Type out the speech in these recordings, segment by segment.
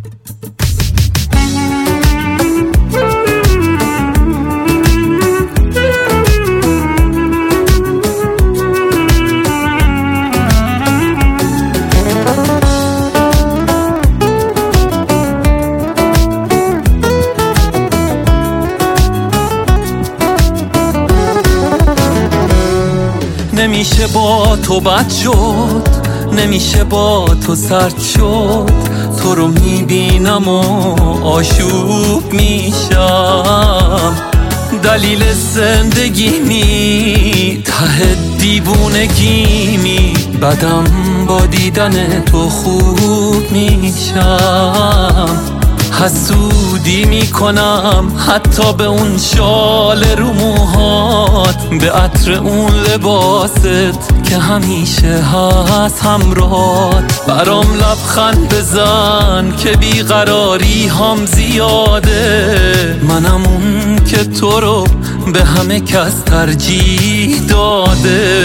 نمیشه با تو بد شد، نمیشه با تو سرد شد، تو رو میبینم و آشوب میشم. دلیل زندگیمی ته دیوونگیمی، بدم با دیدن تو خوب میشم. حسودی میکنم حتی به اون شال رو موهات، به عطر اون لباست که همیشه هست همراهات. برام لبخند بزن که بیقراری هم زیاده، منم اون که تو رو به همه کس ترجیح داده.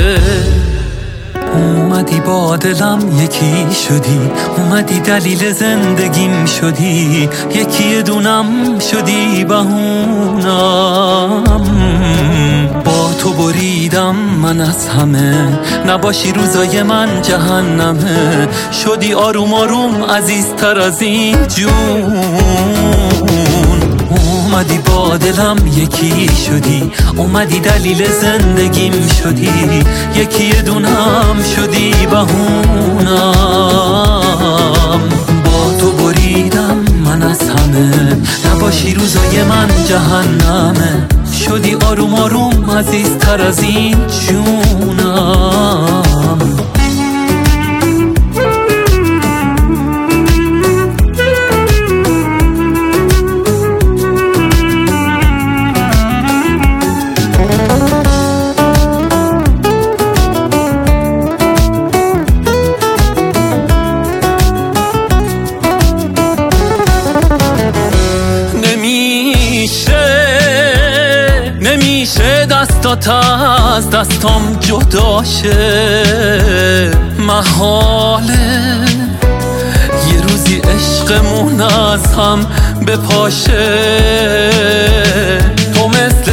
اومدی با دلم یکی شدی، اومدی دلیل زندگیم شدی، یکی دونم شدی بهونم. با تو بریدم من از همه، نباشی روزای من جهنمه. شدی آروم آروم عزیزتر از این جون. اومدی با دلم یکی شدی، اومدی دلیل زندگیم شدی، یکی دونم شدی بهونم. با تو بریدم من از همه، نباشی روزای من جهنمه. شدی آروم آروم عزیزتر از این جونم. نمیشه دستات از دستام جدا شه، محاله یه روزی عشقمون از هم بپاشه. تو مثل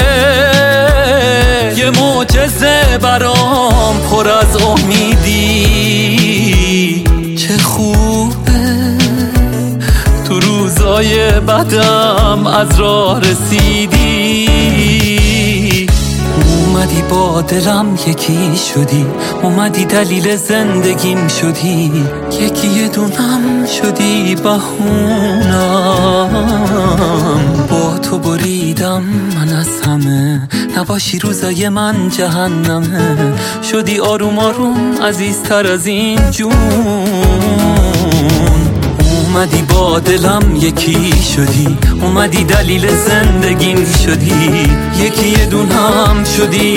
یه معجزه برام پر از امیدی، چه خوبه تو روزای بدم از راه رسیدی. اومدی با دلم یکی شدی، اومدی دلیل زندگیم شدی، یکی دونم شدی بهونم. با تو بریدم من از همه، نباشی روزای من جهنمه. شدی آروم آروم عزیزتر از این جون. اومدی با دلم یکی شدی، اومدی دلیل زندگیم شدی، یکی دونم شدی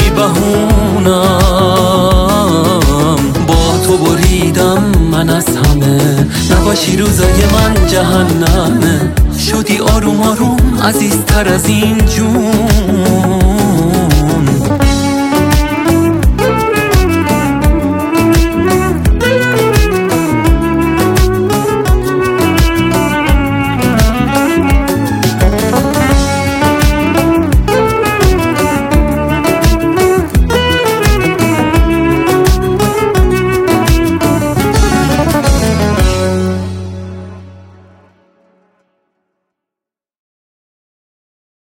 بهونم. با تو بریدم من از همه، نباشی روزای من جهنمه. شدی آروم آروم عزیزتر از این جون.